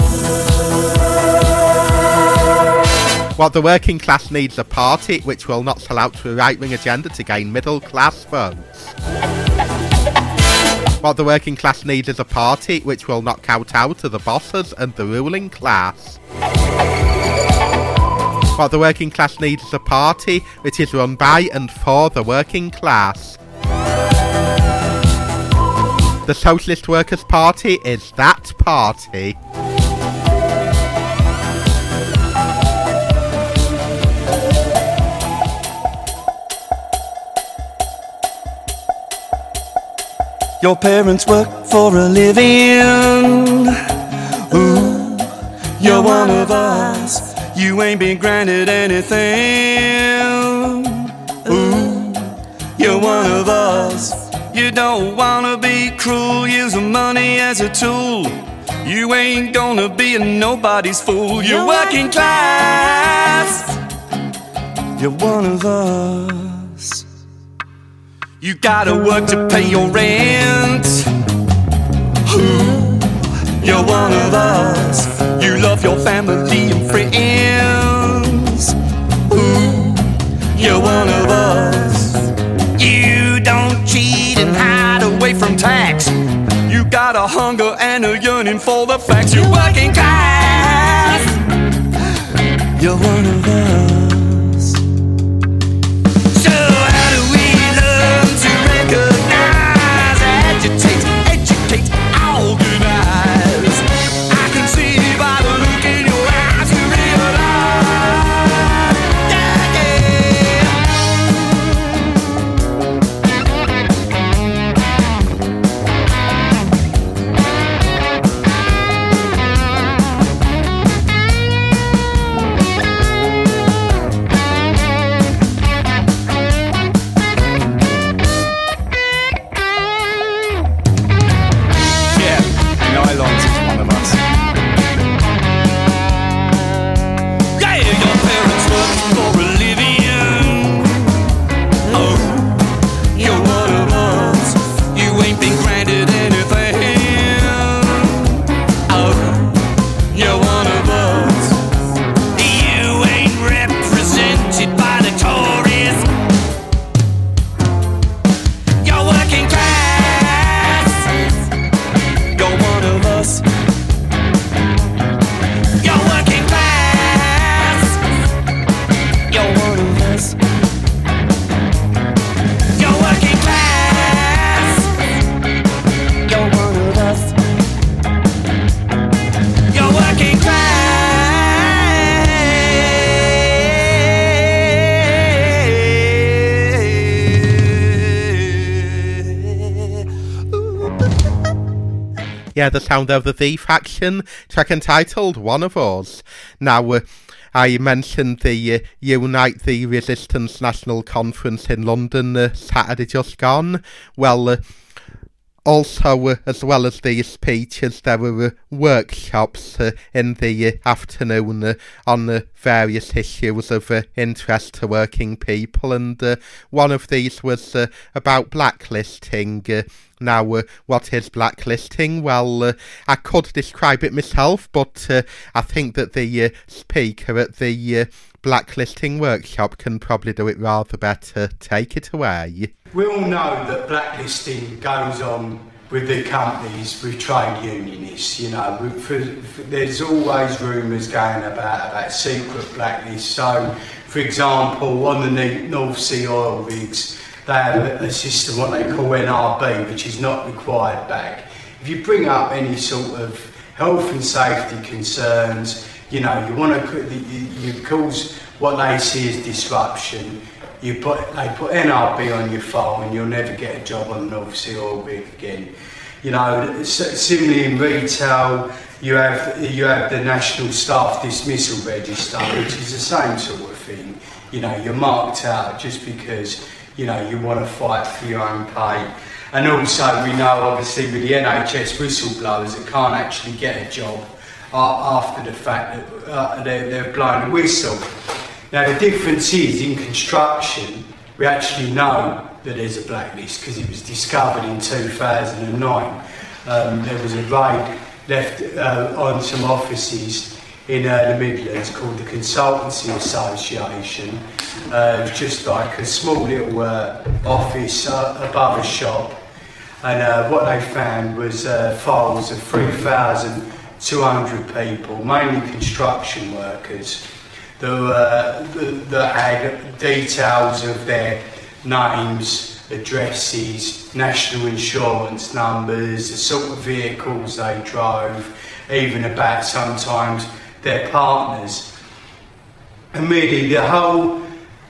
what the working class needs a party which will not sell out to a right-wing agenda to gain middle-class votes. What the working class needs is a party which will not kowtow to the bosses and the ruling class. What the working class needs is a party which is run by and for the working class. The Socialist Workers' Party is that party. Your parents work for a living. Ooh, you're one of us. You ain't been granted anything. Ooh, you're one of us. You don't wanna be cruel, using money as a tool. You ain't gonna be a nobody's fool. You're working class. You're one of us. You gotta work to pay your rent. Ooh, you're one of us. You love your family and friends. Ooh, you're one of us. You don't cheat and hide away from tax. You got a hunger and a yearning for the facts. You're working class. You're one of us. So how do we learn to recognize, agitate, educate, organize? I can see by the look in your eyes you realize. Yeah, Yeah, the sound of the V Faction, track entitled One of Us. Now, uh, I mentioned the uh, Unite the Resistance National Conference in London uh, Saturday just gone. Well, uh, also, uh, as well as these speeches, there were uh, workshops uh, in the uh, afternoon uh, on uh, various issues of uh, interest to working people, and uh, one of these was uh, about blacklisting. Uh, now, uh, what is blacklisting? Well, uh, I could describe it myself, but uh, I think that the uh, speaker at the uh, blacklisting workshop can probably do it rather better. Take it away. We all know that blacklisting goes on with the companies, with trade unionists, you know, with, for, for, there's always rumours going about about secret blacklists. So, for example, on the North Sea oil rigs, they have a, a system, what they call N R B, which is not required back. If you bring up any sort of health and safety concerns, you know, you want to, you, you cause what they see as disruption. You put, they put N R B on your phone and you'll never get a job on the North Sea oil rig again. You know, similarly in retail, you have you have the National Staff Dismissal Register, which is the same sort of thing. You know, you're marked out just because, you know, you want to fight for your own pay. And also we know, obviously, with the N H S whistleblowers that can't actually get a job uh, after the fact that uh, they're, they're blown a whistle. Now the difference is, in construction, we actually know that there's a blacklist because it was discovered in two thousand nine. Um, there was a raid left uh, on some offices in uh, the Midlands called the Consultancy Association. Uh, it was just like a small little uh, office uh, above a shop, and uh, what they found was uh, files of three thousand two hundred people, mainly construction workers, that, uh, that, that had details of their names, addresses, national insurance numbers, the sort of vehicles they drove, even about sometimes their partners. And really the whole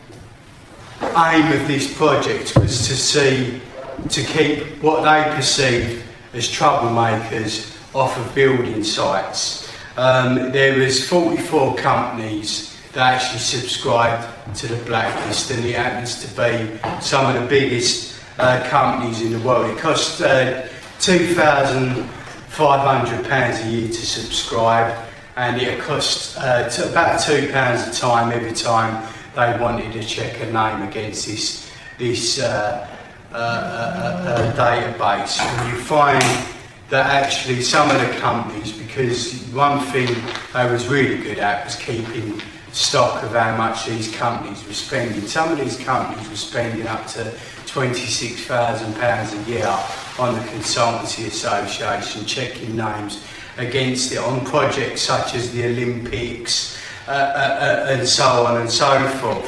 aim of this project was to see, to keep what they perceived as troublemakers off of building sites. Um, there was forty-four companies that actually subscribed to the blacklist, and it happens to be some of the biggest uh, companies in the world. It cost uh, two thousand five hundred pounds a year to subscribe, and it cost uh, t- about two pounds a time every time they wanted to check a name against this this uh, uh, uh, uh, database. And you find that actually some of the companies, because one thing they was really good at was keeping stock of how much these companies were spending. Some of these companies were spending up to twenty-six thousand pounds a year on the Consultancy Association, checking names against it on projects such as the Olympics uh, uh, uh, and so on and so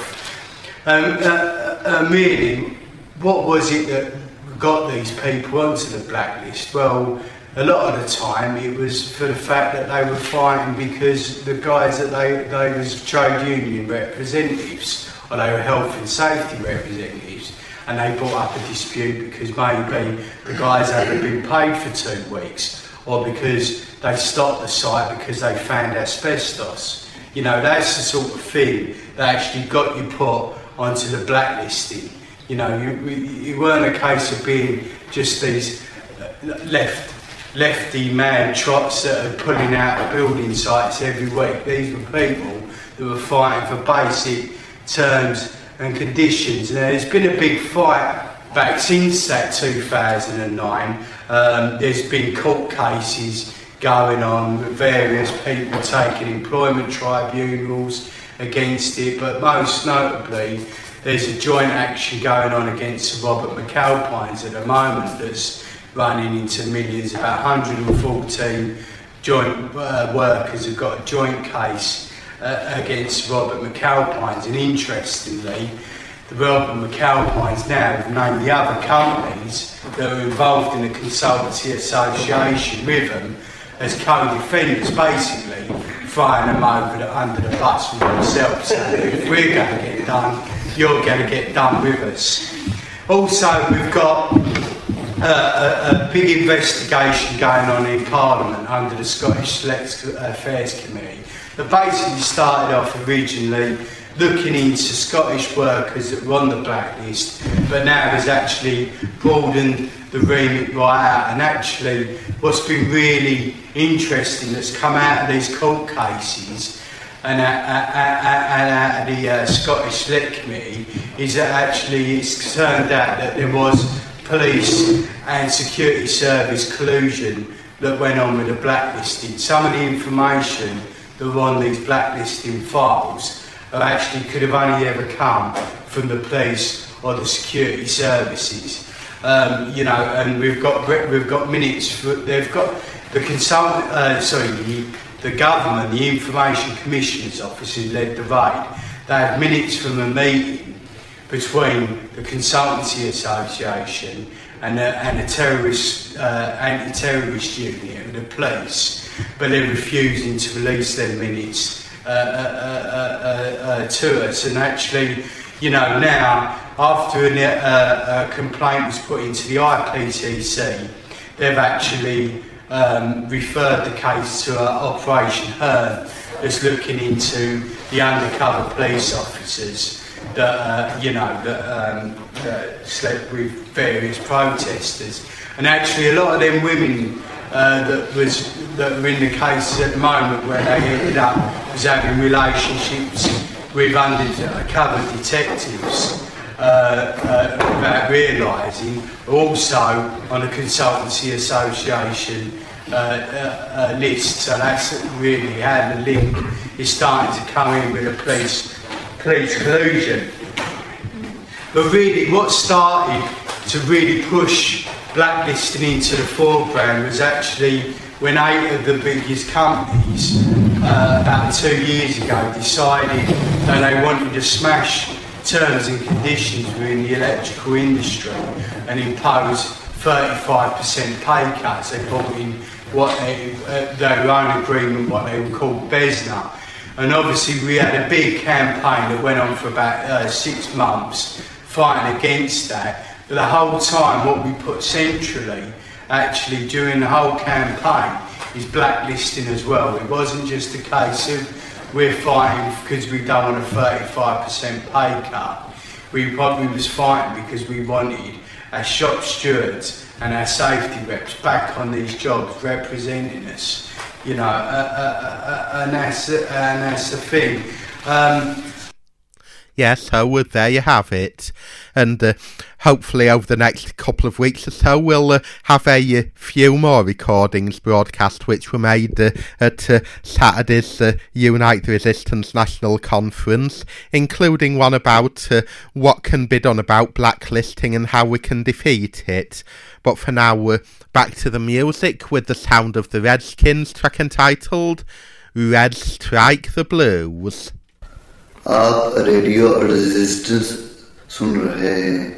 forth. Um, uh, uh, really, what was it that got these people onto the blacklist? Well, a lot of the time it was for the fact that they were fighting because the guys that they, they was trade union representatives, or they were health and safety representatives, and they brought up a dispute because maybe the guys hadn't been paid for two weeks, or because they stopped the site because they found asbestos. You know, that's the sort of thing that actually got you put onto the blacklisting. You know, you, it weren't a case of being just these left lefty mad trots that are pulling out of building sites every week. These were people that were fighting for basic terms and conditions. Now, there's been a big fight back since that two thousand nine. Um, there's been court cases going on with various people taking employment tribunals against it, but most notably there's a joint action going on against Robert McAlpines at the moment that's running into millions. About one hundred fourteen joint uh, workers have got a joint case uh, against Robert McAlpines, and interestingly, the Robert McAlpines now have named the other companies that are involved in the Consultancy Association with them as co-defendants, basically throwing them over the, under the bus with themselves. So if we're going to get done, you're going to get done with us. Also, we've got uh, a, a big investigation going on in Parliament under the Scottish Select Affairs Committee that basically started off originally looking into Scottish workers that were on the blacklist, but now has actually broadened the remit right out. And actually, what's been really interesting that's come out of these court cases and out, out, out, out of the uh, Scottish Select Committee is that actually it's turned out that there was police and security service collusion that went on with the blacklisting. Some of the information that were on these blacklisting files actually could have only ever come from the police or the security services. Um, you know, and we've got we've got minutes. For, they've got the consultant. Uh, sorry, the, the government, the Information Commissioner's Office, who led the raid. They have minutes from a meeting between the Consultancy Association and a, and a terrorist uh, anti-terrorist unit of the police, but they're refusing to release their minutes uh, uh, uh, uh, uh, to us. And actually, you know, now after a, uh, a complaint was put into the I P C C, they've actually um, referred the case to uh, Operation Hearn, that's looking into the undercover police officers that uh, you know that, um, that slept with various protesters. And actually, a lot of them women uh, that was that are in the cases at the moment where they ended up was having relationships with undercover detectives. Uh, uh, without realising, also on a Consultancy Association uh, uh, uh, list. So that's really how the link is starting to come in with the police, police collusion. But really, what started to really push blacklisting into the foreground was actually when eight of the biggest companies uh, about two years ago decided that they wanted to smash terms and conditions within the electrical industry and impose thirty-five percent pay cuts. They brought in what they, uh, their own agreement, what they would call BESNA. And obviously we had a big campaign that went on for about uh, six months fighting against that. But the whole time what we put centrally, actually during the whole campaign, is blacklisting as well. It wasn't just a case of we're fighting because we don't want a thirty-five percent pay cut. We probably was fighting because we wanted our shop stewards and our safety reps back on these jobs representing us. You know, uh, uh, uh, and, that's, uh, and that's the thing. Um, Yes, so there you have it. And uh, hopefully over the next couple of weeks or so we'll uh, have a uh, few more recordings broadcast which were made uh, at uh, Saturday's uh, Unite the Resistance National Conference, including one about uh, what can be done about blacklisting and how we can defeat it. But for now, uh, back to the music with the sound of the Redskins, track entitled Red Strike the Blues. आप radio resistance सुन रहे हैं।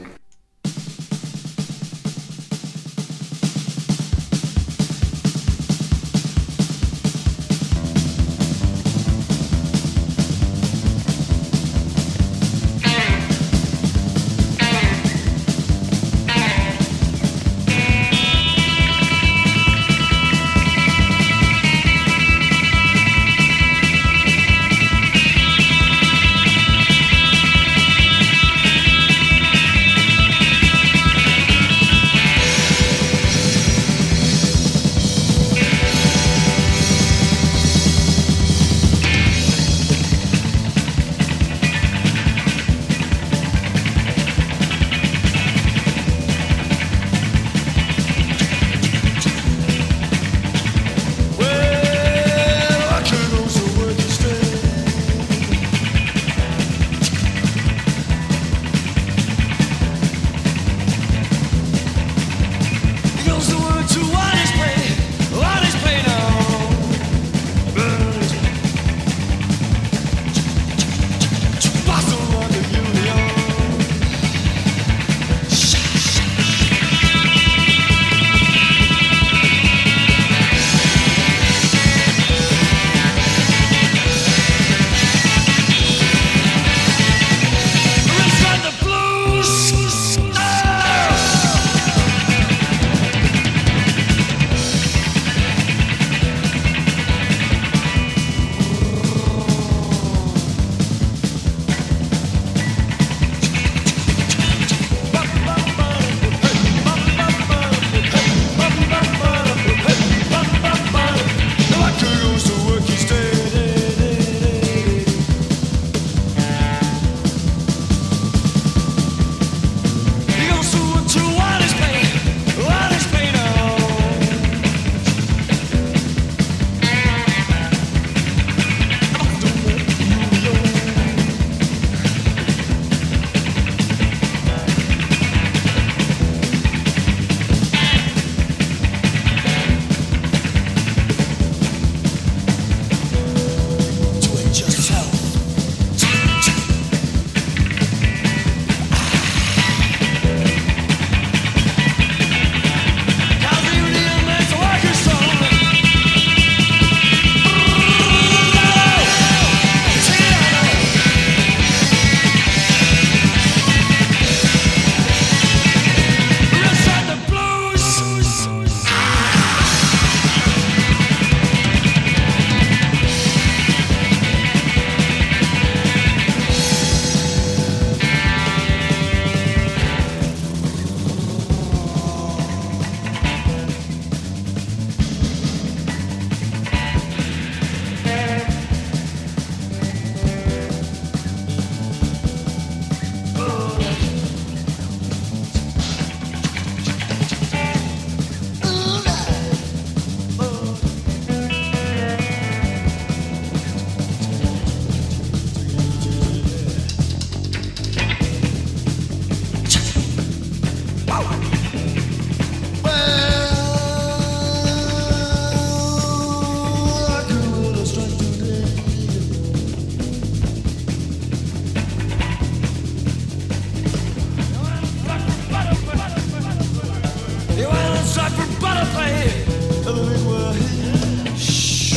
afraid of the big world. Shh.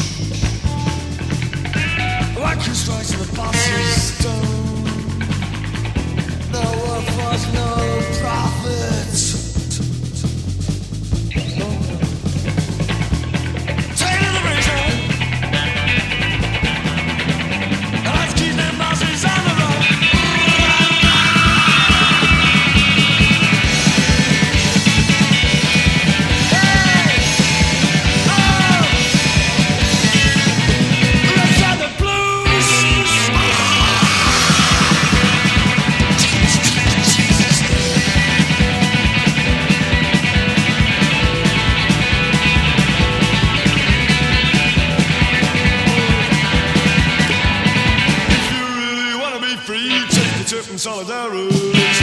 Like two strikes of the boss's stone. No workforce, no profits. Take to the prison. Let's keep them bosses on the road. And solidarity.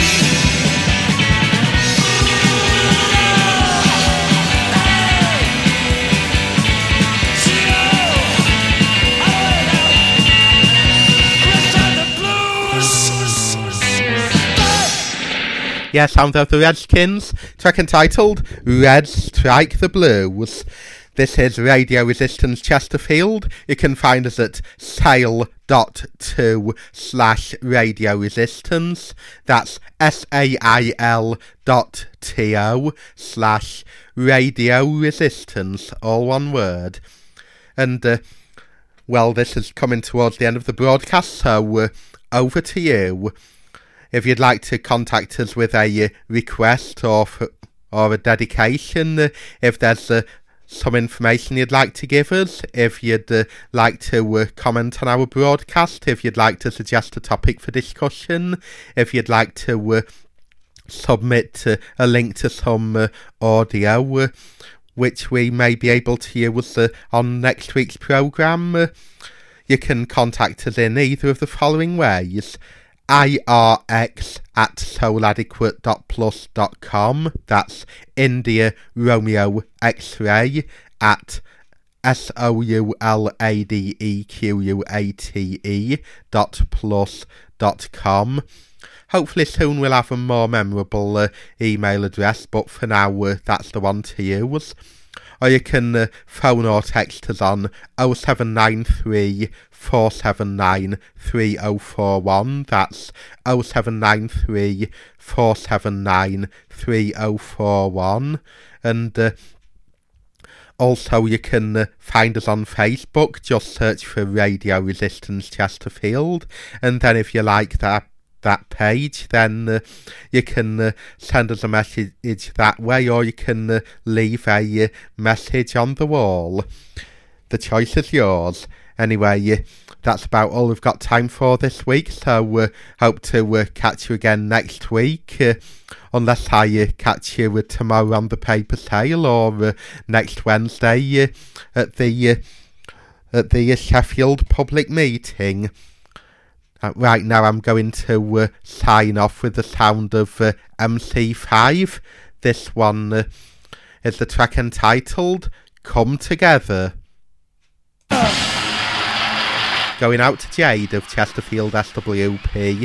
Yeah, sound of the Redskins, track entitled Red Strike the Blues. This is Radio Resistance Chesterfield. You can find us at sale dot to slash Radio Resistance. That's S-A-I-L dot T-O slash Radio Resistance, all one word. And, uh, well, this is coming towards the end of the broadcast, so uh, over to you. If you'd like to contact us with a uh, request or for, or a dedication, uh, if there's a uh, some information you'd like to give us, if you'd uh, like to uh, comment on our broadcast, if you'd like to suggest a topic for discussion, if you'd like to uh, submit uh, a link to some uh, audio uh, which we may be able to use uh, on next week's programme, uh, you can contact us in either of the following ways. I R X at souladequate dot plus dot com. That's India Romeo X-ray at S O U L A D E Q U A T E dot plus dot com. Hopefully soon we'll have a more memorable uh, email address, but for now uh, that's the one to use. Or you can uh, phone or text us on oh seven nine three, four seven nine, three oh four one. That's oh seven nine three, four seven nine, three oh four one. And uh, also you can uh, find us on Facebook. Just search for Radio Resistance Chesterfield. And then if you like that that page, then uh, you can uh, send us a message that way, or you can uh, leave a uh, message on the wall. The choice is yours. Anyway, uh, that's about all we've got time for this week, so uh, hope to uh, catch you again next week, uh, unless I uh, catch you uh, tomorrow on the paper sale, or uh, next Wednesday uh, at the uh, at the uh, Sheffield public meeting. Uh, right now I'm going to uh, sign off with the sound of uh, M C five. This one uh, is the track entitled Come Together. Going out to Jade of Chesterfield S W P.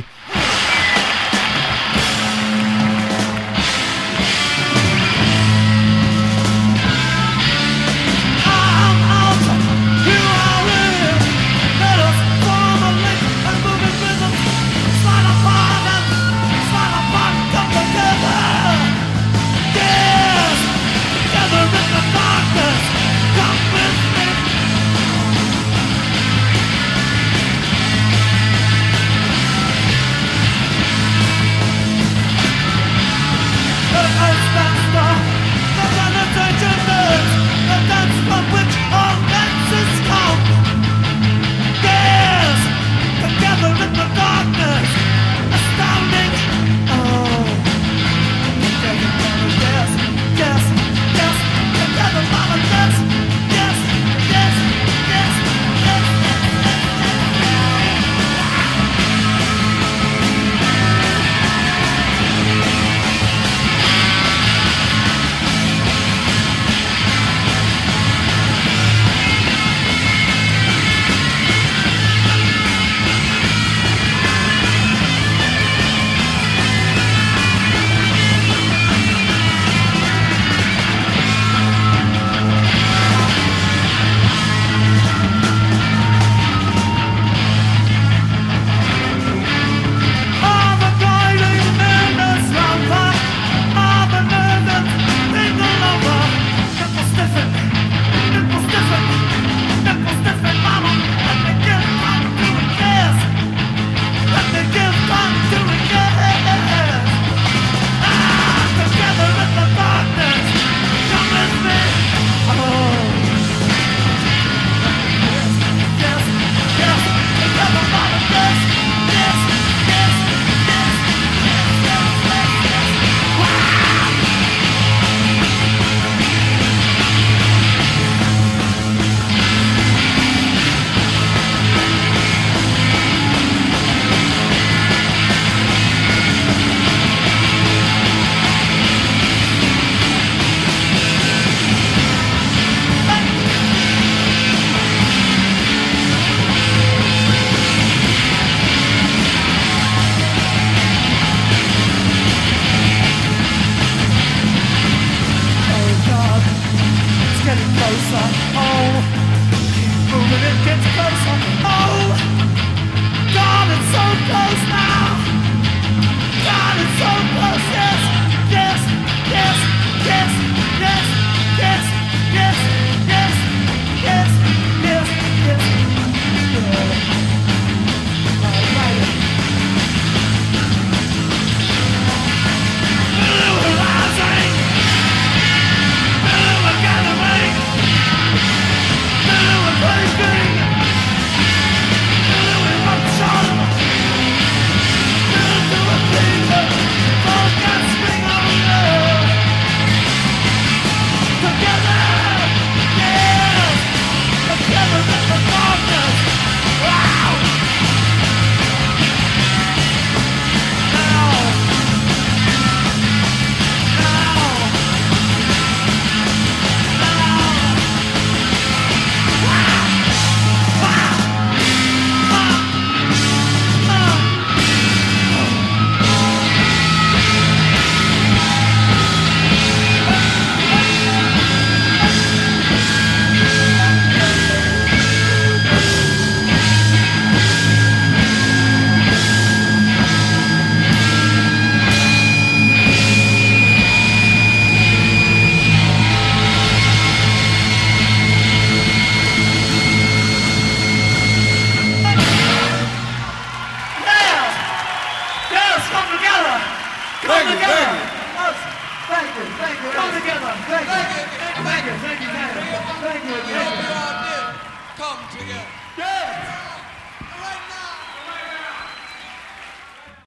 Come together. Thank you. Thank you. Thank you. Thank you. Thank you. Come together.